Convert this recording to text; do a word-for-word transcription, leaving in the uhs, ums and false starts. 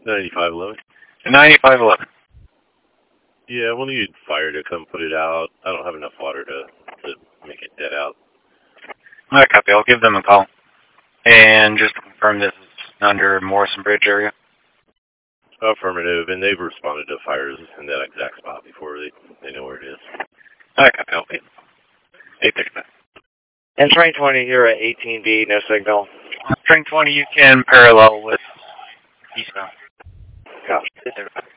ninety-five eleven. ninety-five eleven. Yeah, we'll need fire to come put it out. I don't have enough water to, to make it dead out. All right, copy. I'll give them a call. And just to confirm, this is under Morrison Bridge area? Affirmative, and they've responded to fires in that exact spot before. They they know where it is. All right, copy. I'll wait. eight fifty-five. And train twenty, you're at eighteen B, no signal. Train twenty, you can parallel with eastbound. Copy.